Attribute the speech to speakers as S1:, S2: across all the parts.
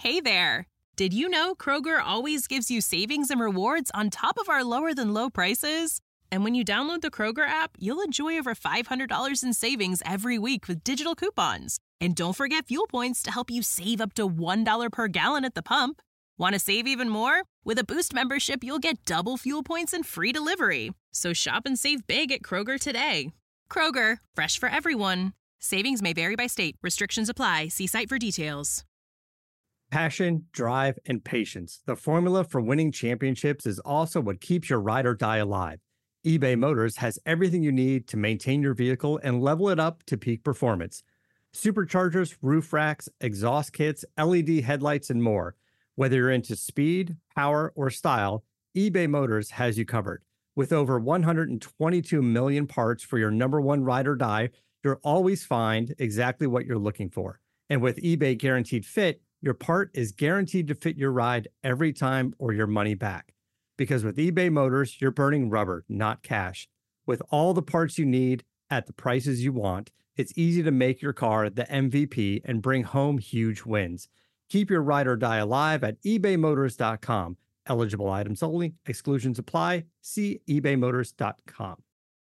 S1: Hey there! Did you know Kroger always gives you savings and rewards on top of our lower-than-low prices? And when you download the Kroger app, you'll enjoy over $500 in savings every week with digital coupons. And don't forget fuel points to help you save up to $1 per gallon at the pump. Want to save even more? With a Boost membership, you'll get double fuel points and free delivery. So shop and save big at Kroger today. Kroger, fresh for everyone. Savings may vary by state. Restrictions apply. See site for details.
S2: Passion, drive, and patience. The formula for winning championships is also what keeps your ride or die alive. eBay Motors has everything you need to maintain your vehicle and level it up to peak performance. Superchargers, roof racks, exhaust kits, LED headlights, and more. Whether you're into speed, power, or style, eBay Motors has you covered. With over 122 million parts for your number one ride or die, you'll always find exactly what you're looking for. And with eBay Guaranteed Fit, your part is guaranteed to fit your ride every time or your money back. Because with eBay Motors, you're burning rubber, not cash. With all the parts you need at the prices you want, it's easy to make your car the MVP and bring home huge wins. Keep your ride or die alive at ebaymotors.com. Eligible items only. Exclusions apply. See ebaymotors.com.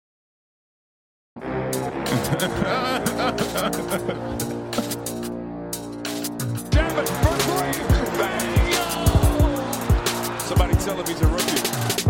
S3: Somebody tell him he's a rookie.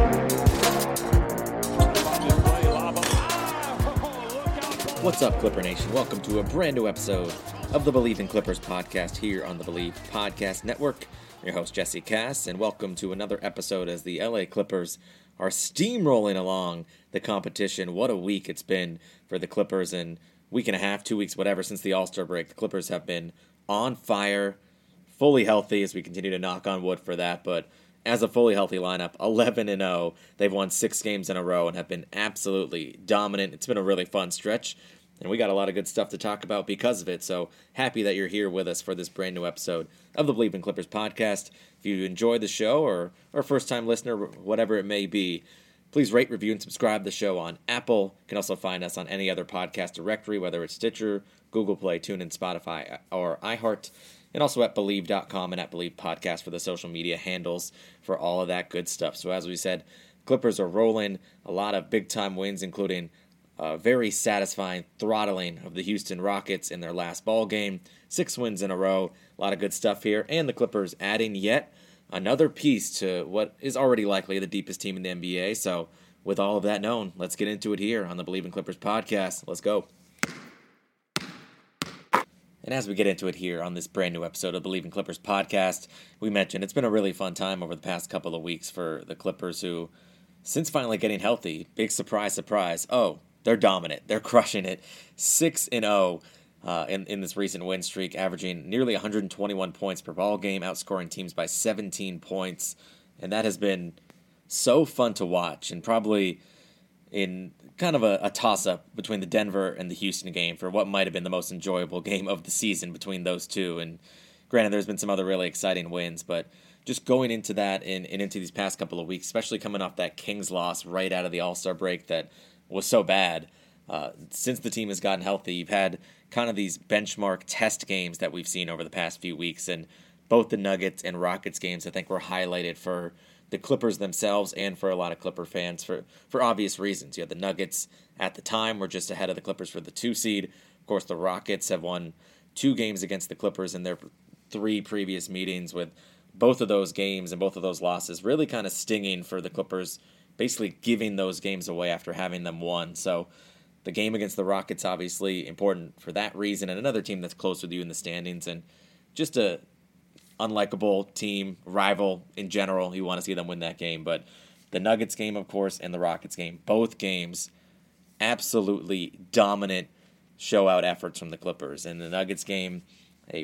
S4: What's up, Clipper Nation? Welcome to a brand new episode of the Believe in Clippers podcast here on the Believe Podcast Network. I'm your host, Jesse Cass, and welcome to another episode as the LA Clippers are steamrolling along the competition. What a week it's been for the Clippers, and week and a half, 2 weeks, whatever, since the All-Star break. The Clippers have been on fire, fully healthy, as we continue to knock on wood for that, but as a fully healthy lineup, 11-0. They've won 6 games in a row and have been absolutely dominant. It's been a really fun stretch, and we got a lot of good stuff to talk about because of it. So happy that you're here with us for this brand new episode of the Believe in Clippers podcast. If you enjoyed the show or are a first-time listener, whatever it may be, please rate, review, and subscribe to the show on Apple. You can also find us on any other podcast directory, whether it's Stitcher, Google Play, TuneIn, Spotify, or iHeart. And also at Believe.com and at Believe Podcast for the social media handles for all of that good stuff. So as we said, Clippers are rolling. A lot of big-time wins, including a very satisfying throttling of the Houston Rockets in their last ball game. 6 wins in a row. A lot of good stuff here. And the Clippers adding yet another piece to what is already likely the deepest team in the NBA. So with all of that known, let's get into it here on the Believe in Clippers podcast. Let's go. And as we get into it here on this brand new episode of Believe in Clippers podcast, we mentioned it's been a really fun time over the past couple of weeks for the Clippers who, since finally getting healthy, big surprise, they're dominant. They're crushing it. 6-0 in this recent win streak, averaging nearly 121 points per ball game, outscoring teams by 17 points. And that has been so fun to watch, and probably in kind of a toss-up between the Denver and the Houston game for what might have been the most enjoyable game of the season between those two. And granted, there's been some other really exciting wins, but just going into that and into these past couple of weeks, especially coming off that Kings loss right out of the All-Star break that was so bad, since the team has gotten healthy, you've had kind of these benchmark test games that we've seen over the past few weeks, and both the Nuggets and Rockets games, I think, were highlighted for the Clippers themselves and for a lot of Clipper fans for obvious reasons. You had the Nuggets at the time were just ahead of the Clippers for the 2 seed. Of course, the Rockets have won 2 games against the Clippers in their 3 previous meetings, with both of those games and both of those losses really kind of stinging for the Clippers, basically giving those games away after having them won. So the game against the Rockets, obviously important for that reason, and another team that's close with you in the standings, and just a unlikable team, rival in general. You want to see them win that game. But the Nuggets game, of course, and the Rockets game, both games, absolutely dominant show-out efforts from the Clippers. In the Nuggets game, a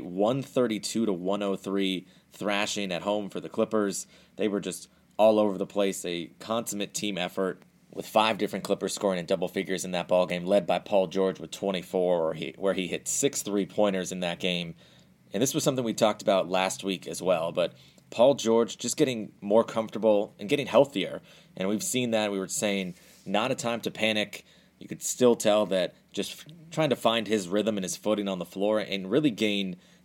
S4: 132-103 thrashing at home for the Clippers. They were just all over the place, a consummate team effort, with 5 different Clippers scoring in double figures in that ball game, led by Paul George with 24, where he hit 6 3-pointers in that game. And this was something we talked about last week as well, but Paul George just getting more comfortable and getting healthier. And we've seen that. We were saying not a time to panic. You could still tell that just trying to find his rhythm and his footing on the floor and really gain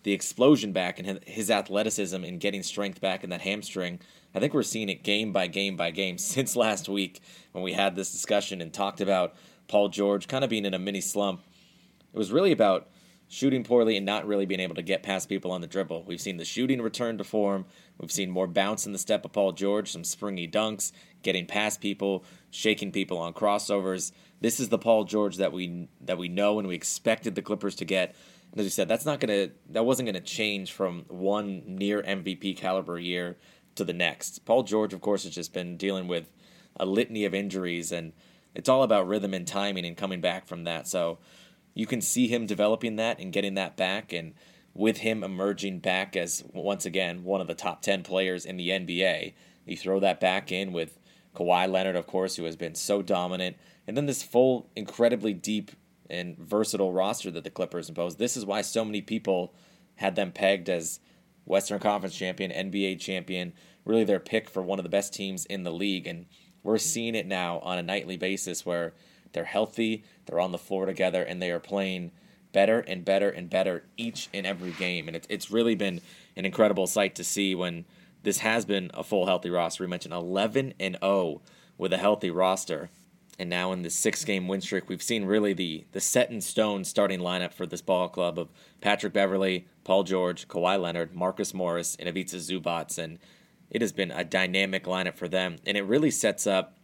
S4: the explosion back and his athleticism and getting strength back in that hamstring. I think we're seeing it game by game by game since last week when we had this discussion and talked about Paul George kind of being in a mini slump. It was really about shooting poorly and not really being able to get past people on the dribble. We've seen the shooting return to form. We've seen more bounce in the step of Paul George, some springy dunks, getting past people, shaking people on crossovers. This is the Paul George that we know and we expected the Clippers to get. And as you said, that wasn't gonna change from one near MVP caliber year to the next. Paul George, of course, has just been dealing with a litany of injuries, and it's all about rhythm and timing and coming back from that. So you can see him developing that and getting that back, and with him emerging back as, once again, one of the top 10 players in the NBA. You throw that back in with Kawhi Leonard, of course, who has been so dominant, and then this full, incredibly deep and versatile roster that the Clippers impose. This is why so many people had them pegged as Western Conference champion, NBA champion, really their pick for one of the best teams in the league. And we're seeing it now on a nightly basis where they're healthy, they're on the floor together, and they are playing better and better and better each and every game. And it's really been an incredible sight to see when this has been a full healthy roster. We mentioned 11-0 with a healthy roster. And now in the 6-game win streak, we've seen really the set-in-stone starting lineup for this ball club of Patrick Beverley, Paul George, Kawhi Leonard, Marcus Morris, and Ivica Zubac. And it has been a dynamic lineup for them. And it really sets up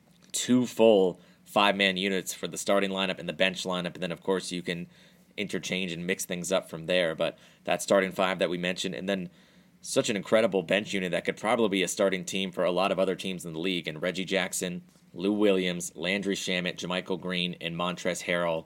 S4: 2 full 5-man units for the starting lineup and the bench lineup. And then, of course, you can interchange and mix things up from there. But that starting 5 that we mentioned, and then such an incredible bench unit that could probably be a starting team for a lot of other teams in the league. And Reggie Jackson, Lou Williams, Landry Shamet, JaMychal Green, and Montrezl Harrell.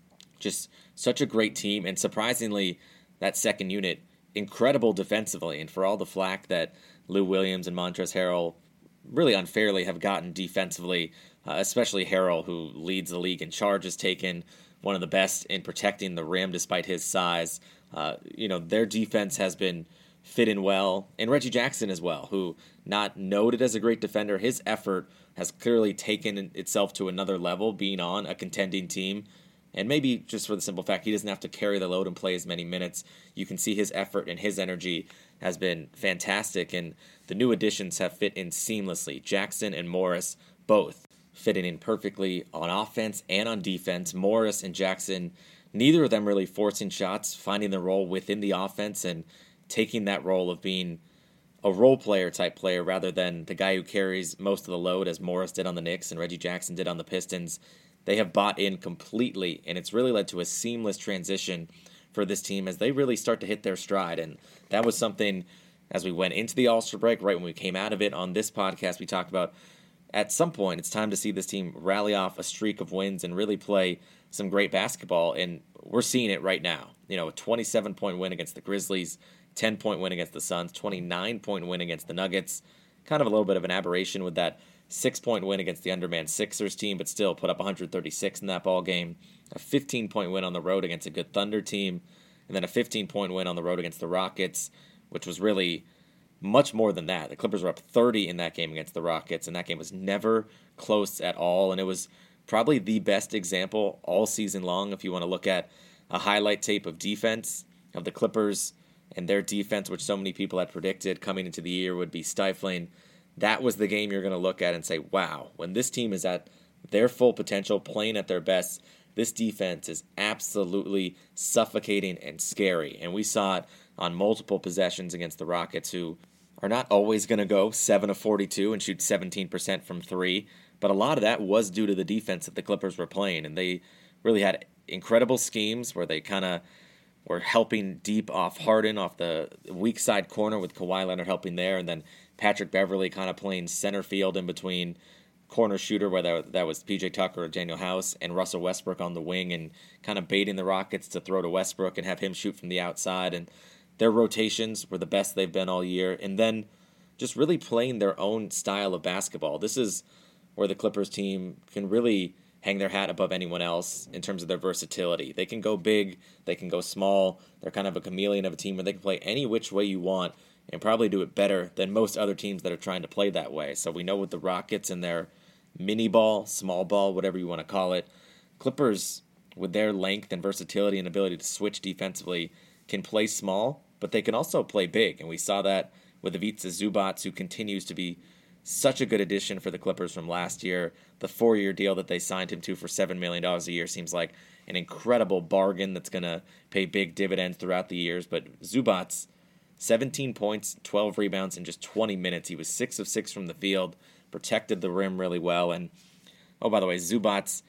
S4: Just such a great team. And surprisingly, that second unit, incredible defensively. And for all the flack that Lou Williams and Montrezl Harrell really unfairly have gotten defensively, especially Harrell, who leads the league in charges taken, one of the best in protecting the rim despite his size. Their defense has been fitting well, and Reggie Jackson as well, who, not noted as a great defender, his effort has clearly taken itself to another level, being on a contending team. And maybe just for the simple fact he doesn't have to carry the load and play as many minutes. You can see his effort and his energy has been fantastic, and the new additions have fit in seamlessly. Jackson and Morris both fitting in perfectly on offense and on defense. Morris and Jackson, neither of them really forcing shots, finding their role within the offense and taking that role of being a role player type player rather than the guy who carries most of the load, as Morris did on the Knicks and Reggie Jackson did on the Pistons. They have bought in completely, and it's really led to a seamless transition for this team as they really start to hit their stride. And that was something, as we went into the All-Star break, right when we came out of it on this podcast, we talked about at some point it's time to see this team rally off a streak of wins and really play some great basketball, and we're seeing it right now. A 27-point win against the Grizzlies, 10-point win against the Suns, 29-point win against the Nuggets. Kind of a little bit of an aberration with that 6-point win against the undermanned Sixers team, but still put up 136 in that ball game. A 15-point win on the road against a good Thunder team, and then a 15-point win on the road against the Rockets, which was really much more than that. The Clippers were up 30 in that game against the Rockets, and that game was never close at all, and it was probably the best example all season long if you want to look at a highlight tape of defense of the Clippers and their defense, which so many people had predicted coming into the year would be stifling. That was the game you're going to look at and say, wow, when this team is at their full potential, playing at their best, this defense is absolutely suffocating and scary. And we saw it on multiple possessions against the Rockets, who are not always going to go 7 of 42 and shoot 17% from 3, but a lot of that was due to the defense that the Clippers were playing. And they really had incredible schemes where they kind of were helping deep off Harden, off the weak side corner with Kawhi Leonard helping there, and then Patrick Beverley kind of playing center field in between corner shooter, whether that was PJ Tucker or Daniel House, and Russell Westbrook on the wing, and kind of baiting the Rockets to throw to Westbrook and have him shoot from the outside. And their rotations were the best they've been all year. And then just really playing their own style of basketball. This is where the Clippers team can really hang their hat above anyone else in terms of their versatility. They can go big, they can go small. They're kind of a chameleon of a team where they can play any which way you want and probably do it better than most other teams that are trying to play that way. So we know with the Rockets and their mini ball, small ball, whatever you want to call it, Clippers, with their length and versatility and ability to switch defensively, can play small, but they can also play big. And we saw that with Ivica Zubac, who continues to be such a good addition for the Clippers from last year. The 4-year deal that they signed him to for $7 million a year seems like an incredible bargain that's going to pay big dividends throughout the years. But Zubac, 17 points, 12 rebounds in just 20 minutes. He was 6 of 6 from the field, protected the rim really well. And, oh, by the way, Zubac,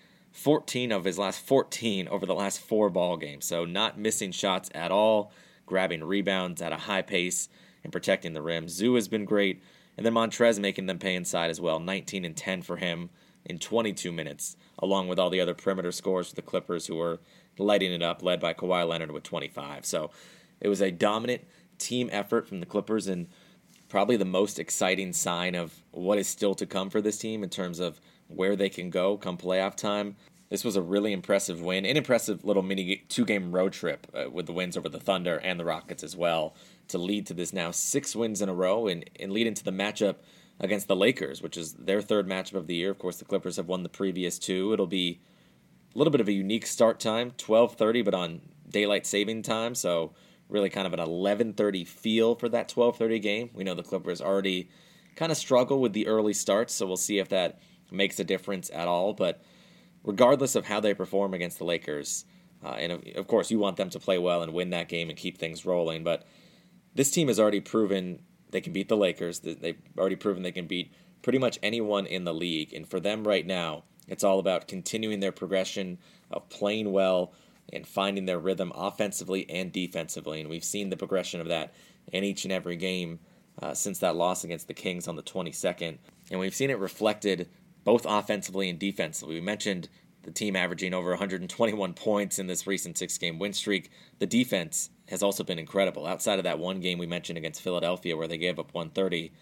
S4: 14 of his last 14 over the last 4 ball games. So not missing shots at all, grabbing rebounds at a high pace and protecting the rim. Zoo has been great. And then Montrez making them pay inside as well. 19 and 10 for him in 22 minutes, along with all the other perimeter scorers for the Clippers who were lighting it up, led by Kawhi Leonard with 25. So it was a dominant team effort from the Clippers, and probably the most exciting sign of what is still to come for this team in terms of where they can go come playoff time. This was a really impressive win, an impressive little mini 2-game road trip with the wins over the Thunder and the Rockets as well, to lead to this now 6 wins in a row and lead into the matchup against the Lakers, which is their 3rd matchup of the year. Of course, the Clippers have won the previous 2. It'll be a little bit of a unique start time, 12:30, but on daylight saving time, so really kind of an 11:30 feel for that 12:30 game. We know the Clippers already kind of struggle with the early starts, so we'll see if that makes a difference at all. But regardless of how they perform against the Lakers, and of course you want them to play well and win that game and keep things rolling, but this team has already proven they can beat the Lakers. They've already proven they can beat pretty much anyone in the league. And for them right now, it's all about continuing their progression of playing well and finding their rhythm offensively and defensively. And we've seen the progression of that in each and every game since that loss against the Kings on the 22nd. And we've seen it reflected both offensively and defensively. We mentioned the team averaging over 121 points in this recent 6-game win streak. The defense has also been incredible. Outside of that one game we mentioned against Philadelphia where they gave up 130,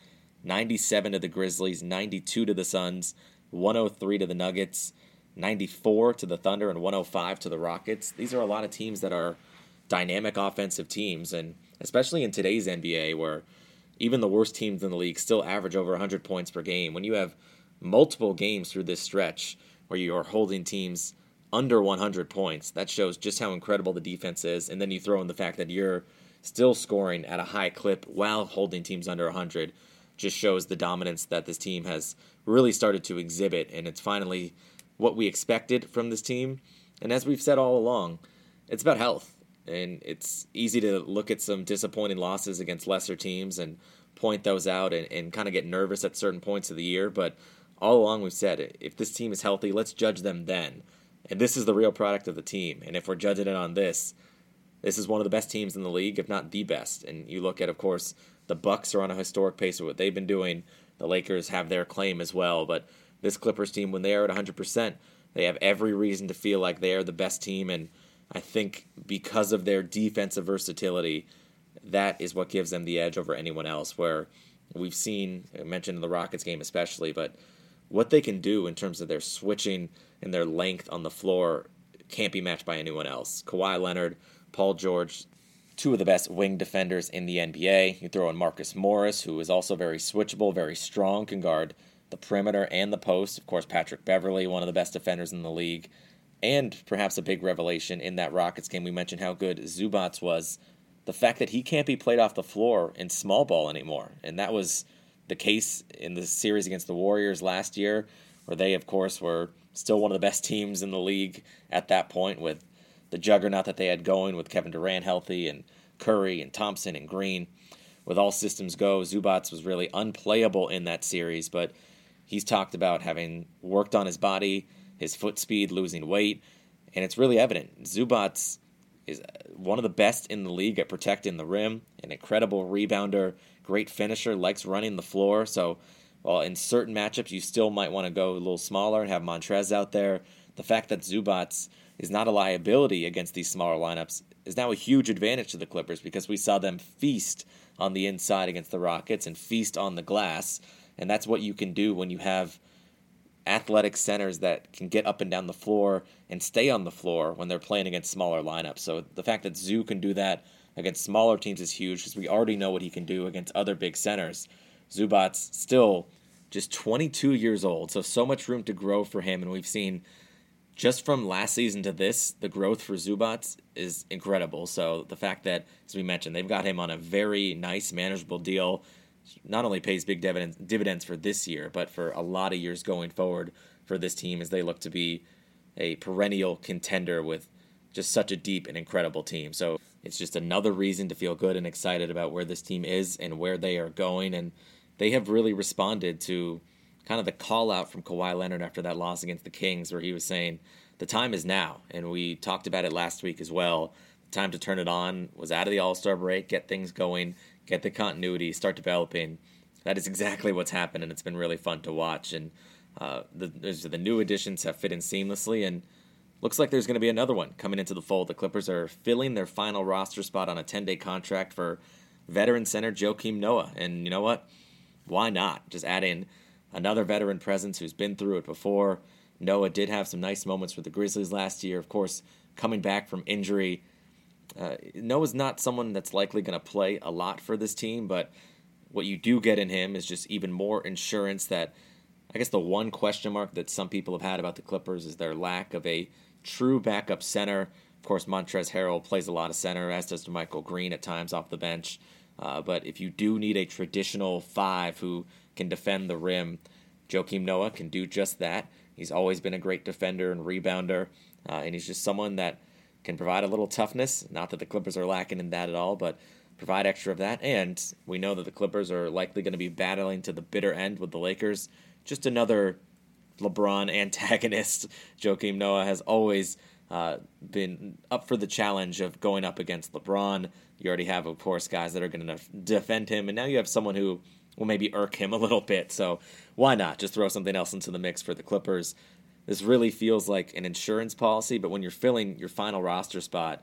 S4: 97 to the Grizzlies, 92 to the Suns, 103 to the Nuggets, 94 to the Thunder, and 105 to the Rockets. These are a lot of teams that are dynamic offensive teams, and especially in today's NBA where even the worst teams in the league still average over 100 points per game. When you have multiple games through this stretch where you are holding teams under 100 points, that shows just how incredible the defense is. And then you throw in the fact that you're still scoring at a high clip while holding teams under 100, just shows the dominance that this team has really started to exhibit. And it's finally what we expected from this team. And as we've said all along, it's about health. And it's easy to look at some disappointing losses against lesser teams and point those out and kind of get nervous at certain points of the year. But all along we've said, if this team is healthy, let's judge them then. And this is the real product of the team. And if we're judging it on this is one of the best teams in the league, if not the best. And you look at, of course, the Bucks are on a historic pace of what they've been doing. The Lakers have their claim as well. But this Clippers team, when they are at 100%, they have every reason to feel like they are the best team. And I think because of their defensive versatility, that is what gives them the edge over anyone else. Where we've seen, I mentioned in the Rockets game especially, but what they can do in terms of their switching and their length on the floor can't be matched by anyone else. Kawhi Leonard, Paul George, two of the best wing defenders in the NBA. You throw in Marcus Morris, who is also very switchable, very strong, can guard the perimeter and the post. Of course, Patrick Beverley, one of the best defenders in the league. And perhaps a big revelation in that Rockets game, we mentioned how good Zubac was. The fact that he can't be played off the floor in small ball anymore. And that was the case in the series against the Warriors last year, where they, of course, were still one of the best teams in the league at that point with the juggernaut that they had going with Kevin Durant healthy and Curry and Thompson and Green. With all systems go, Zubac was really unplayable in that series, but he's talked about having worked on his body, his foot speed, losing weight, and it's really evident. Zubac is one of the best in the league at protecting the rim, an incredible rebounder, great finisher, likes running the floor. So while in certain matchups you still might want to go a little smaller and have Montrez out there, the fact that Zubac is not a liability against these smaller lineups is now a huge advantage to the Clippers because we saw them feast on the inside against the Rockets and feast on the glass. And that's what you can do when you have athletic centers that can get up and down the floor and stay on the floor when they're playing against smaller lineups. So the fact that Zoo can do that against smaller teams is huge because we already know what he can do against other big centers. Zubac still just 22 years old, so much room to grow for him, and we've seen just from last season to this, the growth for Zubac is incredible. So the fact that, as we mentioned, they've got him on a very nice, manageable deal, not only pays big dividends for this year, but for a lot of years going forward for this team as they look to be a perennial contender with just such a deep and incredible team. So it's just another reason to feel good and excited about where this team is and where they are going. And they have really responded to kind of the call out from Kawhi Leonard after that loss against the Kings, where he was saying the time is now. And we talked about it last week as well. The time to turn it on was out of the All-Star break, get things going, get the continuity, start developing. That is exactly what's happened, and it's been really fun to watch. And the new additions have fit in seamlessly, and looks like there's going to be another one coming into the fold. The Clippers are filling their final roster spot on a 10-day contract for veteran center Joakim Noah. And you know what? Why not? Just add in another veteran presence who's been through it before. Noah did have some nice moments for the Grizzlies last year. Of course, coming back from injury. Noah's not someone that's likely going to play a lot for this team, but what you do get in him is just even more insurance that I guess the one question mark that some people have had about the Clippers is their lack of a true backup center. Of course, Montrezl Harrell plays a lot of center, as does DeMichael Green at times off the bench. But if you do need a traditional five who can defend the rim, Joakim Noah can do just that. He's always been a great defender and rebounder, and he's just someone that can provide a little toughness. Not that the Clippers are lacking in that at all, but provide extra of that. And we know that the Clippers are likely going to be battling to the bitter end with the Lakers. Just another LeBron antagonist. Joakim Noah has always been up for the challenge of going up against LeBron. You already have, of course, guys that are going to defend him, and now you have someone who will maybe irk him a little bit. So why not just throw something else into the mix for the Clippers? This really feels like an insurance policy, but when you're filling your final roster spot,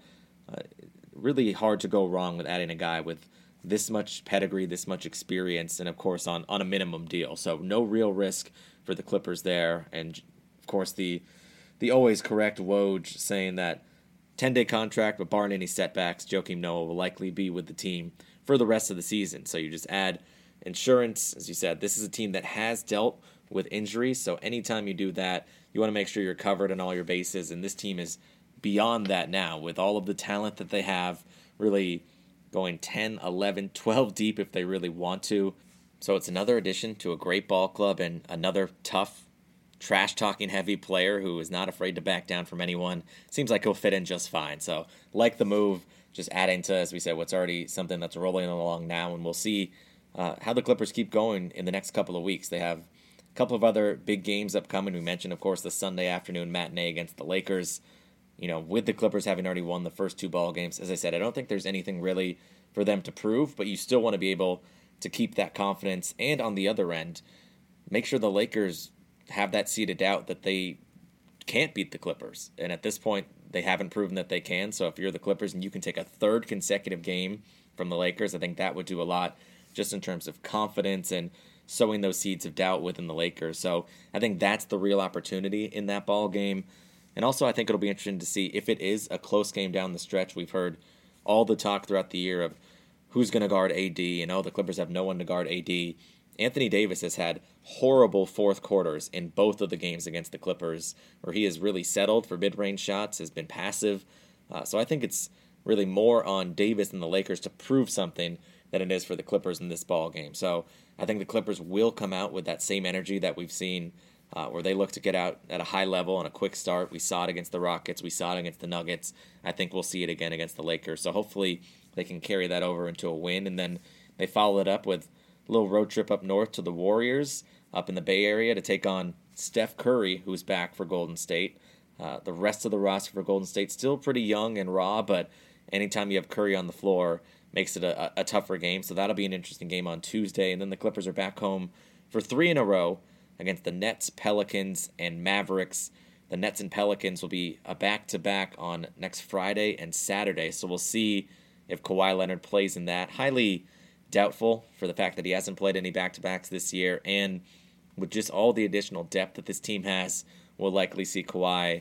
S4: really hard to go wrong with adding a guy with this much pedigree, this much experience, and of course on a minimum deal. So no real risk for the Clippers there. And of course the always correct Woj saying that 10-day contract, but barring any setbacks, Joakim Noah will likely be with the team for the rest of the season. So you just add insurance. As you said, this is a team that has dealt with injuries, so anytime you do that, you want to make sure you're covered on all your bases, and this team is beyond that now with all of the talent that they have, really going 10, 11, 12 deep if they really want to. So it's another addition to a great ball club and another tough, trash-talking heavy player who is not afraid to back down from anyone. Seems like he'll fit in just fine. So like the move, just adding to, as we said, what's already something that's rolling along now, and we'll see how the Clippers keep going in the next couple of weeks. They have a couple of other big games upcoming. We mentioned, of course, the Sunday afternoon matinee against the Lakers. You know, with the Clippers having already won the first two ball games, as I said, I don't think there's anything really for them to prove, but you still want to be able to keep that confidence. And on the other end, make sure the Lakers have that seed of doubt that they can't beat the Clippers. And at this point, they haven't proven that they can. So if you're the Clippers and you can take a third consecutive game from the Lakers, I think that would do a lot just in terms of confidence and sowing those seeds of doubt within the Lakers. So I think that's the real opportunity in that ball game. And also I think it'll be interesting to see if it is a close game down the stretch. We've heard all the talk throughout the year of who's going to guard AD. You know, the Clippers have no one to guard AD. Anthony Davis has had horrible fourth quarters in both of the games against the Clippers, where he has really settled for mid-range shots, has been passive. So I think it's really more on Davis and the Lakers to prove something than it is for the Clippers in this ball game. So I think the Clippers will come out with that same energy that we've seen where they look to get out at a high level on a quick start. We saw it against the Rockets. We saw it against the Nuggets. I think we'll see it again against the Lakers. So hopefully they can carry that over into a win, and then they follow it up with a little road trip up north to the Warriors up in the Bay Area to take on Steph Curry, who's back for Golden State. The rest of the roster for Golden State still pretty young and raw, but anytime you have Curry on the floor, makes it a tougher game. So that'll be an interesting game on Tuesday. And then the Clippers are back home for 3 in a row against the Nets, Pelicans, and Mavericks. The Nets and Pelicans will be a back-to-back on next Friday and Saturday. So we'll see if Kawhi Leonard plays in that. Highly doubtful for the fact that he hasn't played any back-to-backs this year. And with just all the additional depth that this team has, we'll likely see Kawhi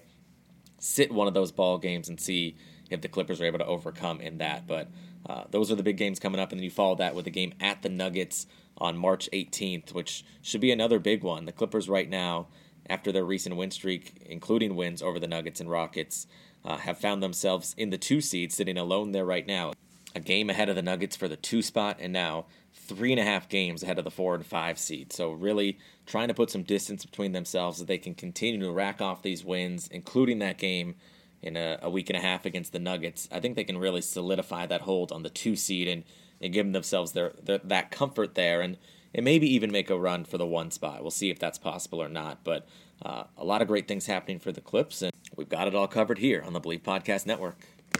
S4: sit one of those ball games and see if the Clippers are able to overcome in that. But those are the big games coming up, and then you follow that with a game at the Nuggets on March 18th, which should be another big one. The Clippers right now after their recent win streak, including wins over the Nuggets and Rockets, have found themselves in the 2 seed, sitting alone there right now. A game ahead of the Nuggets for the 2 spot, and now 3.5 games ahead of the 4 and 5 seed. So really trying to put some distance between themselves so they can continue to rack off these wins, including that game in a week and a half against the Nuggets. I think they can really solidify that hold on the 2 seed and give themselves that comfort there, and maybe even make a run for the 1 spot. We'll see if that's possible or not, but a lot of great things happening for the Clips, and we've got it all covered here on the Believe Podcast Network.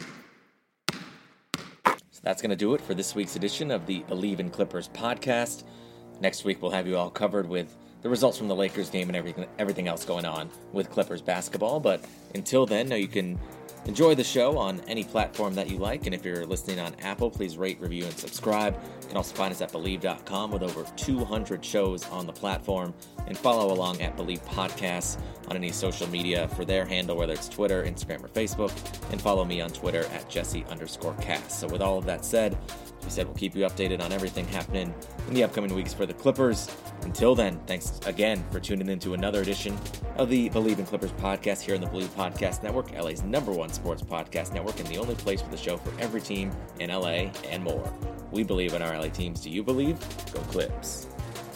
S4: So that's going to do it for this week's edition of the Believe in Clippers podcast. Next week we'll have you all covered with the results from the Lakers game and everything else going on with Clippers basketball. But until then, you can enjoy the show on any platform that you like. And if you're listening on Apple, please rate, review, and subscribe. You can also find us at Believe.com with over 200 shows on the platform. And follow along at Believe Podcasts on any social media for their handle, whether it's Twitter, Instagram, or Facebook. And follow me on Twitter at Jesse_Cast. So with all of that said, we said we'll keep you updated on everything happening in the upcoming weeks for the Clippers. Until then, thanks again for tuning in to another edition of the Believe in Clippers podcast here on the Believe Podcast Network, LA's #1 sports podcast network, and the only place with a show for every team in LA and more. We believe in our LA teams. Do you believe? Go Clips.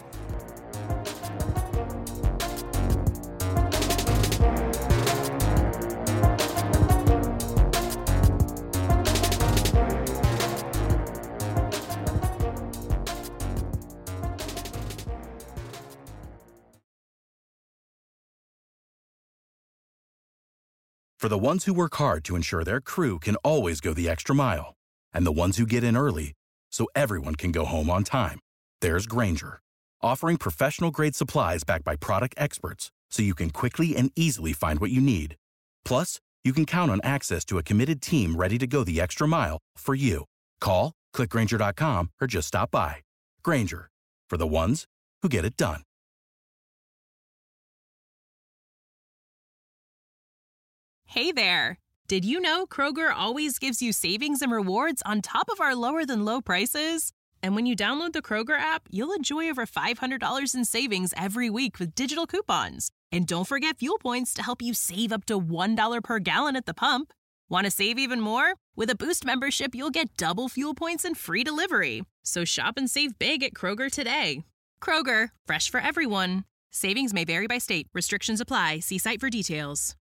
S5: For the ones who work hard to ensure their crew can always go the extra mile, and the ones who get in early so everyone can go home on time, there's Grainger, offering professional-grade supplies backed by product experts so you can quickly and easily find what you need. Plus, you can count on access to a committed team ready to go the extra mile for you. Call, click Grainger.com, or just stop by. Grainger, for the ones who get it done.
S1: Hey there! Did you know Kroger always gives you savings and rewards on top of our lower-than-low prices? And when you download the Kroger app, you'll enjoy over $500 in savings every week with digital coupons. And don't forget fuel points to help you save up to $1 per gallon at the pump. Want to save even more? With a Boost membership, you'll get double fuel points and free delivery. So shop and save big at Kroger today. Kroger, fresh for everyone. Savings may vary by state. Restrictions apply. See site for details.